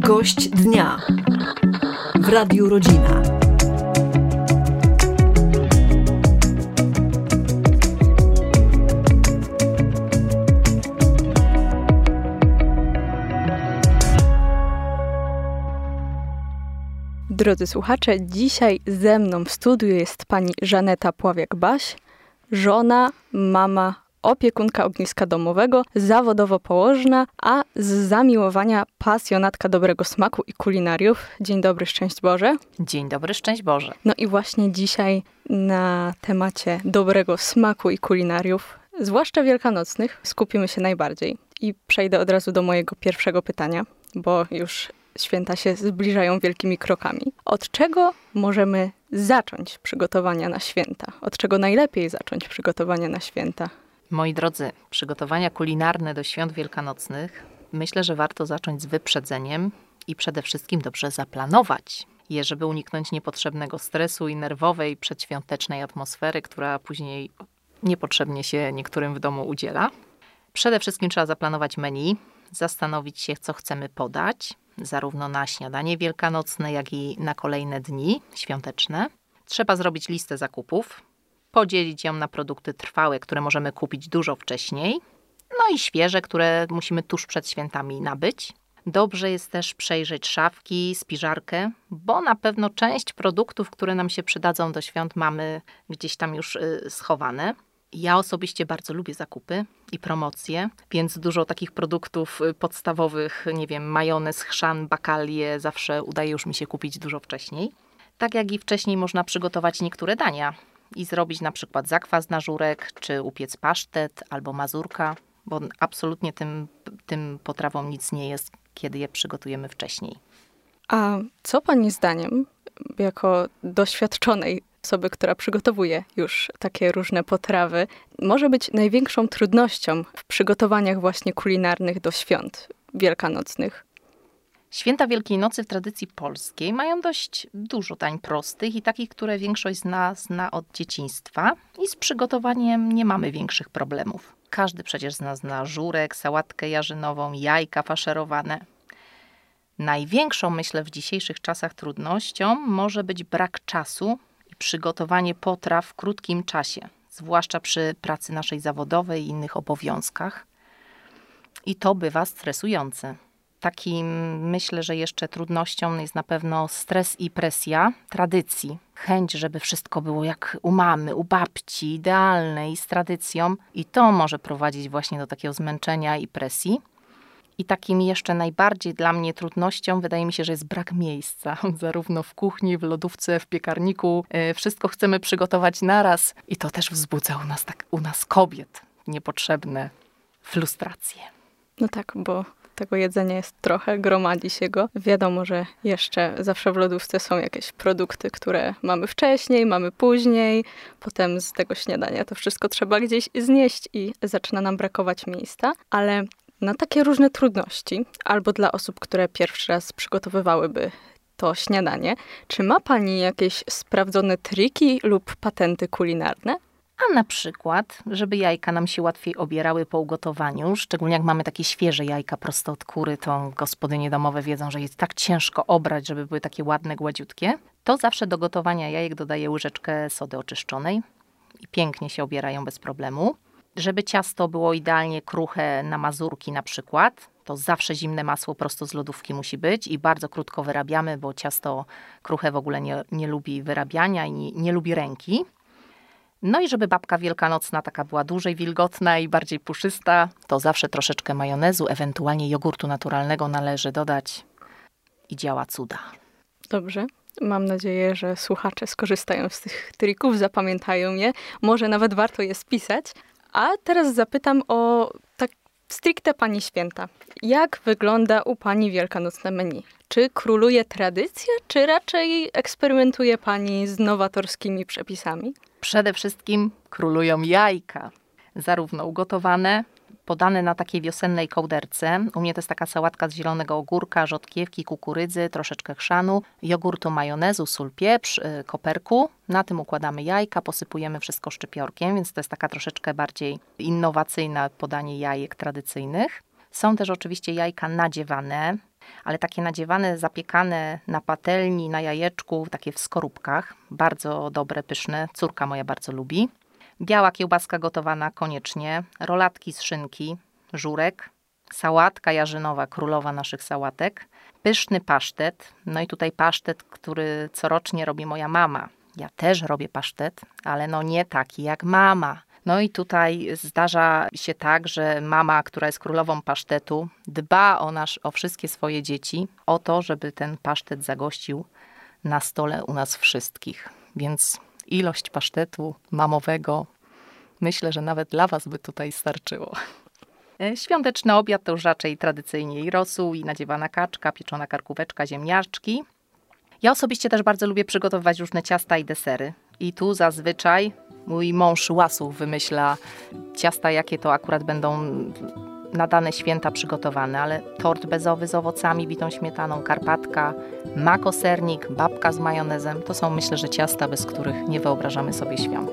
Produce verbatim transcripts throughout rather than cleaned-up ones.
Gość dnia w Radiu Rodzina. Drodzy słuchacze, dzisiaj ze mną w studiu jest pani Żaneta Pławiak-Baś, żona, mama, opiekunka ogniska domowego, zawodowo położna, a z zamiłowania pasjonatka dobrego smaku i kulinariów. Dzień dobry, szczęść Boże. Dzień dobry, szczęść Boże. No i właśnie dzisiaj na temacie dobrego smaku i kulinariów, zwłaszcza wielkanocnych, skupimy się najbardziej. I przejdę od razu do mojego pierwszego pytania, bo już święta się zbliżają wielkimi krokami. Od czego możemy zacząć przygotowania na święta? Od czego najlepiej zacząć przygotowania na święta? Moi drodzy, przygotowania kulinarne do świąt wielkanocnych myślę, że warto zacząć z wyprzedzeniem i przede wszystkim dobrze zaplanować je, żeby uniknąć niepotrzebnego stresu i nerwowej przedświątecznej atmosfery, która później niepotrzebnie się niektórym w domu udziela. Przede wszystkim trzeba zaplanować menu, zastanowić się, co chcemy podać, zarówno na śniadanie wielkanocne, jak i na kolejne dni świąteczne. Trzeba zrobić listę zakupów, podzielić ją na produkty trwałe, które możemy kupić dużo wcześniej, no i świeże, które musimy tuż przed świętami nabyć. Dobrze jest też przejrzeć szafki, spiżarkę, bo na pewno część produktów, które nam się przydadzą do świąt, mamy gdzieś tam już y, schowane. Ja osobiście bardzo lubię zakupy i promocje, więc dużo takich produktów podstawowych, nie wiem, majonez, chrzan, bakalie, zawsze udaje już mi się kupić dużo wcześniej. Tak jak i wcześniej można przygotować niektóre dania i zrobić na przykład zakwas na żurek, czy upiec pasztet albo mazurka, bo absolutnie tym, tym potrawom nic nie jest, kiedy je przygotujemy wcześniej. A co pani zdaniem, jako doświadczonej osoby, która przygotowuje już takie różne potrawy, może być największą trudnością w przygotowaniach właśnie kulinarnych do świąt wielkanocnych? Święta Wielkiej Nocy w tradycji polskiej mają dość dużo dań prostych i takich, które większość z nas zna od dzieciństwa i z przygotowaniem nie mamy większych problemów. Każdy przecież z nas zna żurek, sałatkę jarzynową, jajka faszerowane. Największą, myślę, w dzisiejszych czasach trudnością może być brak czasu i przygotowanie potraw w krótkim czasie, zwłaszcza przy pracy naszej zawodowej i innych obowiązkach. I to bywa stresujące. Takim, myślę, że jeszcze trudnością jest na pewno stres i presja tradycji. Chęć, żeby wszystko było jak u mamy, u babci, idealne i z tradycją. I to może prowadzić właśnie do takiego zmęczenia i presji. I takim jeszcze najbardziej dla mnie trudnością wydaje mi się, że jest brak miejsca. Zarówno w kuchni, w lodówce, w piekarniku. Wszystko chcemy przygotować naraz. I to też wzbudza u nas, tak, u nas kobiet niepotrzebne frustracje. No tak, bo tego jedzenia jest trochę, gromadzi się go. Wiadomo, że jeszcze zawsze w lodówce są jakieś produkty, które mamy wcześniej, mamy później. Potem z tego śniadania to wszystko trzeba gdzieś znieść i zaczyna nam brakować miejsca. Ale na takie różne trudności, albo dla osób, które pierwszy raz przygotowywałyby to śniadanie, czy ma pani jakieś sprawdzone triki lub patenty kulinarne? A na przykład, żeby jajka nam się łatwiej obierały po ugotowaniu, szczególnie jak mamy takie świeże jajka prosto od kury, to gospodynie domowe wiedzą, że jest tak ciężko obrać, żeby były takie ładne, gładziutkie, to zawsze do gotowania jajek dodaję łyżeczkę sody oczyszczonej i pięknie się obierają bez problemu. Żeby ciasto było idealnie kruche na mazurki na przykład, to zawsze zimne masło prosto z lodówki musi być i bardzo krótko wyrabiamy, bo ciasto kruche w ogóle nie, nie lubi wyrabiania i nie, nie lubi ręki. No i żeby babka wielkanocna taka była dłużej wilgotna i bardziej puszysta, to zawsze troszeczkę majonezu, ewentualnie jogurtu naturalnego należy dodać i działa cuda. Dobrze. Mam nadzieję, że słuchacze skorzystają z tych trików, zapamiętają je. Może nawet warto je spisać. A teraz zapytam o tak stricte pani święta. Jak wygląda u pani wielkanocne menu? Czy króluje tradycja, czy raczej eksperymentuje pani z nowatorskimi przepisami? Przede wszystkim królują jajka. Zarówno ugotowane, podane na takiej wiosennej kołderce. U mnie to jest taka sałatka z zielonego ogórka, rzodkiewki, kukurydzy, troszeczkę chrzanu, jogurtu, majonezu, sól, pieprz, koperku. Na tym układamy jajka, posypujemy wszystko szczypiorkiem, więc to jest taka troszeczkę bardziej innowacyjne podanie jajek tradycyjnych. Są też oczywiście jajka nadziewane. ale takie nadziewane, zapiekane na patelni, na jajeczku, takie w skorupkach. Bardzo dobre, pyszne. Córka moja bardzo lubi. Biała kiełbaska gotowana koniecznie, rolatki z szynki, żurek, sałatka jarzynowa, królowa naszych sałatek, pyszny pasztet. No i tutaj pasztet, który corocznie robi moja mama. Ja też robię pasztet, ale no nie taki jak mama. No i tutaj zdarza się tak, że mama, która jest królową pasztetu, dba o, nasz, o wszystkie swoje dzieci, o to, żeby ten pasztet zagościł na stole u nas wszystkich. Więc ilość pasztetu mamowego, myślę, że nawet dla was by tutaj starczyło. Świąteczny obiad to już raczej tradycyjnie i rosół, i nadziewana kaczka, pieczona karkóweczka, ziemniaczki. Ja osobiście też bardzo lubię przygotowywać różne ciasta i desery. I tu zazwyczaj mój mąż Łasuch wymyśla ciasta, jakie to akurat będą na dane święta przygotowane, ale tort bezowy z owocami, bitą śmietaną, karpatka, makosernik, babka z majonezem, to są, myślę, że ciasta, bez których nie wyobrażamy sobie świąt.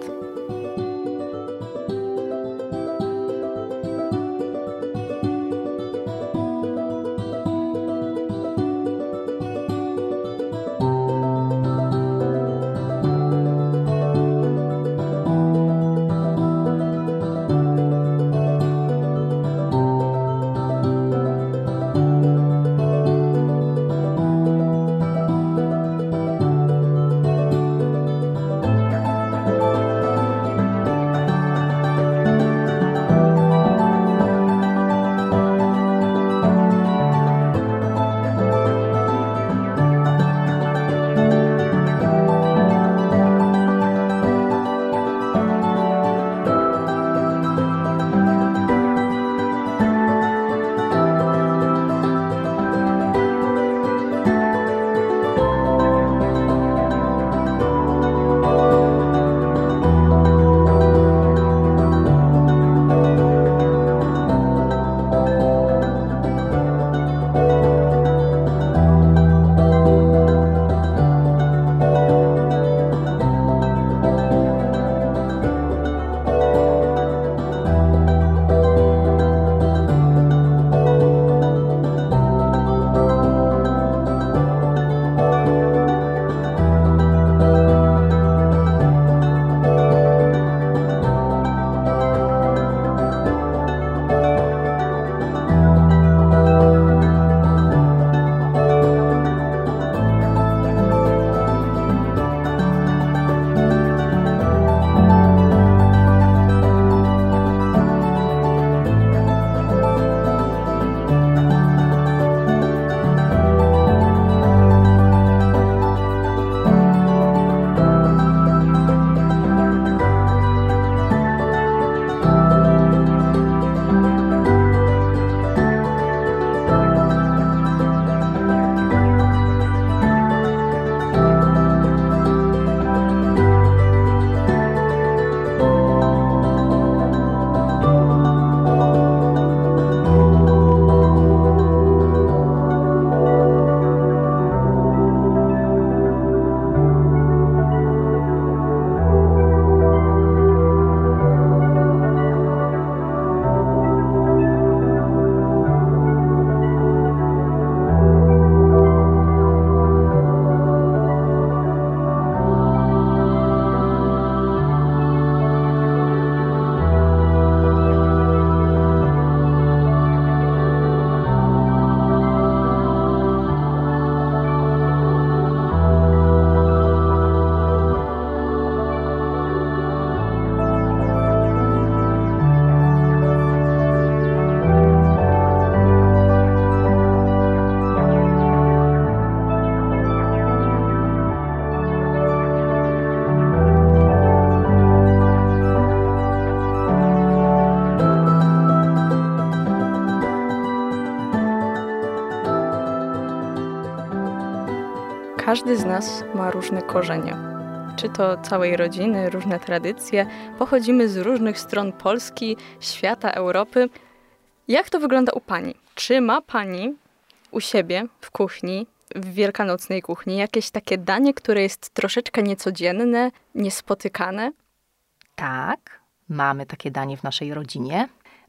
Każdy z nas ma różne korzenie. Czy to całej rodziny, różne tradycje. Pochodzimy z różnych stron Polski, świata, Europy. Jak to wygląda u Pani? Czy ma Pani u siebie w kuchni, w wielkanocnej kuchni, jakieś takie danie, które jest troszeczkę niecodzienne, niespotykane? Tak, mamy takie danie w naszej rodzinie.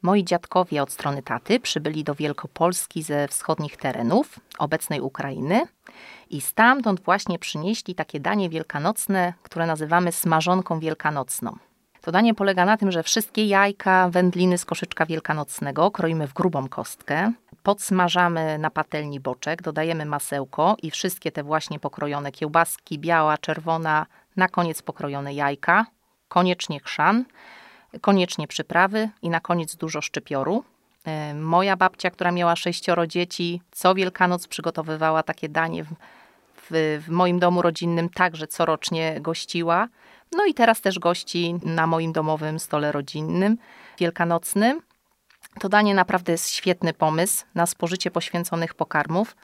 Moi dziadkowie od strony taty przybyli do Wielkopolski ze wschodnich terenów, obecnej Ukrainy, i stamtąd właśnie przynieśli takie danie wielkanocne, które nazywamy smażonką wielkanocną. To danie polega na tym, że wszystkie jajka, wędliny z koszyczka wielkanocnego kroimy w grubą kostkę, podsmażamy na patelni boczek, dodajemy masełko i wszystkie te właśnie pokrojone kiełbaski, biała, czerwona, na koniec pokrojone jajka, koniecznie chrzan, koniecznie przyprawy i na koniec dużo szczypioru. Moja babcia, która miała sześcioro dzieci, co Wielkanoc przygotowywała takie danie w, w, w moim domu rodzinnym, także corocznie gościła. No i teraz też gości na moim domowym stole rodzinnym wielkanocnym. To danie naprawdę jest świetny pomysł na spożycie poświęconych pokarmów.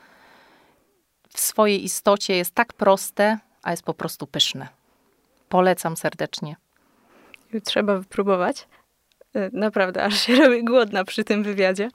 W swojej istocie jest tak proste, a jest po prostu pyszne. Polecam serdecznie. Trzeba wypróbować. Naprawdę, aż się robi głodna przy tym wywiadzie.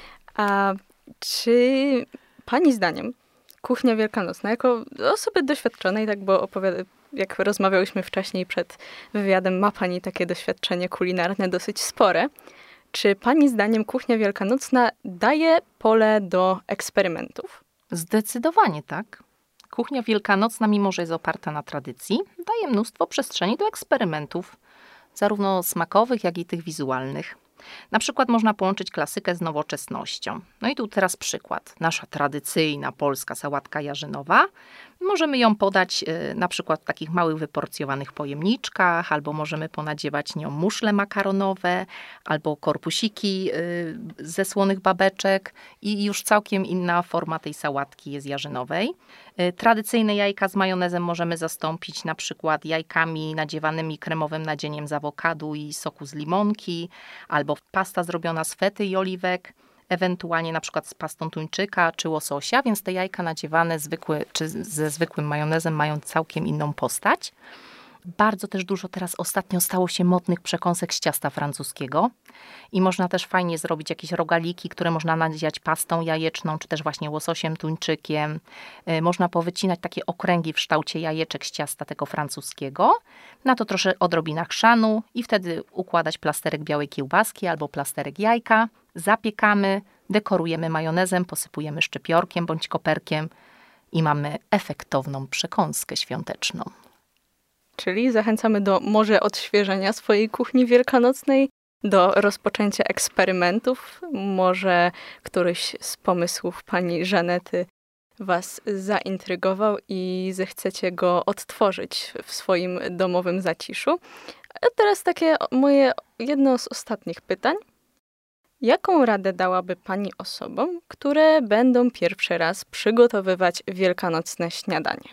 A czy pani zdaniem kuchnia wielkanocna, jako osoby doświadczonej, tak, bo opowiada, jak rozmawiałyśmy wcześniej przed wywiadem, ma pani takie doświadczenie kulinarne dosyć spore. Czy pani zdaniem kuchnia wielkanocna daje pole do eksperymentów? Zdecydowanie tak. Kuchnia wielkanocna, mimo że jest oparta na tradycji, daje mnóstwo przestrzeni do eksperymentów, zarówno smakowych, jak i tych wizualnych. Na przykład można połączyć klasykę z nowoczesnością. No i tu teraz przykład. Nasza tradycyjna polska sałatka jarzynowa. Możemy ją podać y, na przykład w takich małych wyporcjowanych pojemniczkach, albo możemy ponadziewać nią muszle makaronowe, albo korpusiki y, ze słonych babeczek i już całkiem inna forma tej sałatki jest jarzynowej. Y, tradycyjne jajka z majonezem możemy zastąpić na przykład jajkami nadziewanymi kremowym nadzieniem z awokadu i soku z limonki, albo pasta zrobiona z fety i oliwek, ewentualnie na przykład z pastą tuńczyka czy łososia, więc te jajka nadziewane zwykły, czy ze zwykłym majonezem mają całkiem inną postać. Bardzo też dużo teraz ostatnio stało się modnych przekąsek z ciasta francuskiego i można też fajnie zrobić jakieś rogaliki, które można nadziewać pastą jajeczną, czy też właśnie łososiem, tuńczykiem. Można powycinać takie okręgi w kształcie jajeczek z ciasta tego francuskiego. Na to troszkę odrobina chrzanu i wtedy układać plasterek białej kiełbaski albo plasterek jajka. Zapiekamy, dekorujemy majonezem, posypujemy szczypiorkiem bądź koperkiem i mamy efektowną przekąskę świąteczną. Czyli zachęcamy do może odświeżenia swojej kuchni wielkanocnej, do rozpoczęcia eksperymentów. Może któryś z pomysłów pani Żanety was zaintrygował i zechcecie go odtworzyć w swoim domowym zaciszu. A teraz takie moje jedno z ostatnich pytań. Jaką radę dałaby pani osobom, które będą pierwszy raz przygotowywać wielkanocne śniadanie?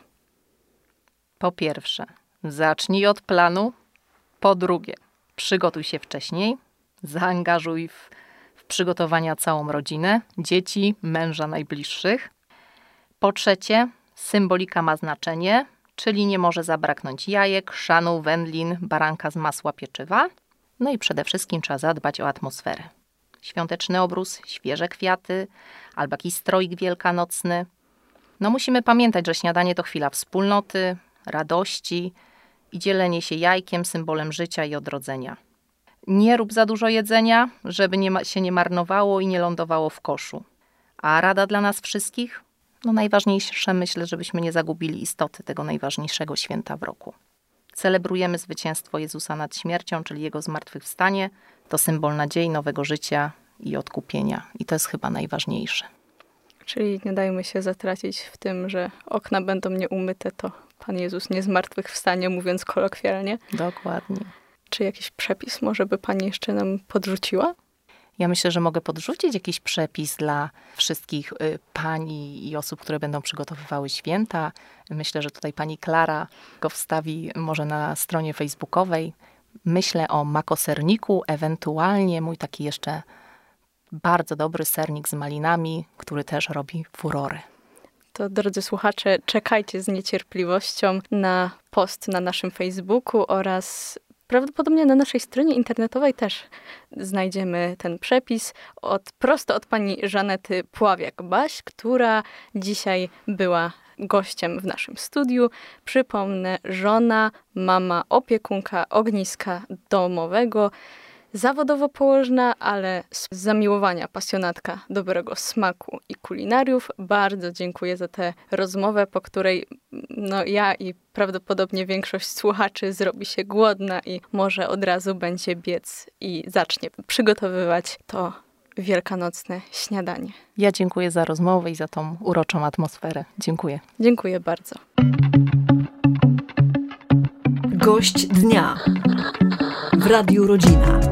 Po pierwsze, zacznij od planu. Po drugie, przygotuj się wcześniej. Zaangażuj w, w przygotowania całą rodzinę, dzieci, męża najbliższych. Po trzecie, symbolika ma znaczenie, czyli nie może zabraknąć jajek, chrzanu, wędlin, baranka z masła, pieczywa. No i przede wszystkim trzeba zadbać o atmosferę. Świąteczny obrus, świeże kwiaty albo jakiś stroik wielkanocny. No musimy pamiętać, że śniadanie to chwila wspólnoty, radości i dzielenie się jajkiem, symbolem życia i odrodzenia. Nie rób za dużo jedzenia, żeby nie ma, się nie marnowało i nie lądowało w koszu. A rada dla nas wszystkich? No najważniejsze, myślę, żebyśmy nie zagubili istoty tego najważniejszego święta w roku. Celebrujemy zwycięstwo Jezusa nad śmiercią, czyli Jego zmartwychwstanie. To symbol nadziei, nowego życia i odkupienia. I to jest chyba najważniejsze. Czyli nie dajmy się zatracić w tym, że okna będą nieumyte, to Pan Jezus nie zmartwychwstanie, mówiąc kolokwialnie. Dokładnie. Czy jakiś przepis może by pani jeszcze nam podrzuciła? Ja myślę, że mogę podrzucić jakiś przepis dla wszystkich y, pani i osób, które będą przygotowywały święta. Myślę, że tutaj pani Klara go wstawi może na stronie facebookowej. Myślę o makoserniku, ewentualnie mój taki jeszcze bardzo dobry sernik z malinami, który też robi furory. To, drodzy słuchacze, czekajcie z niecierpliwością na post na naszym Facebooku oraz prawdopodobnie na naszej stronie internetowej też znajdziemy ten przepis od, prosto od pani Żanety Pławiak-Baś, która dzisiaj była gościem w naszym studiu. Przypomnę, żona, mama, opiekunka ogniska domowego. zawodowo położna, ale z zamiłowania pasjonatka dobrego smaku i kulinariów. Bardzo dziękuję za tę rozmowę, po której no, ja i prawdopodobnie większość słuchaczy zrobi się głodna i może od razu będzie biec i zacznie przygotowywać to wielkanocne śniadanie. Ja dziękuję za rozmowę i za tą uroczą atmosferę. Dziękuję. Dziękuję bardzo. Gość dnia w Radiu Rodzina.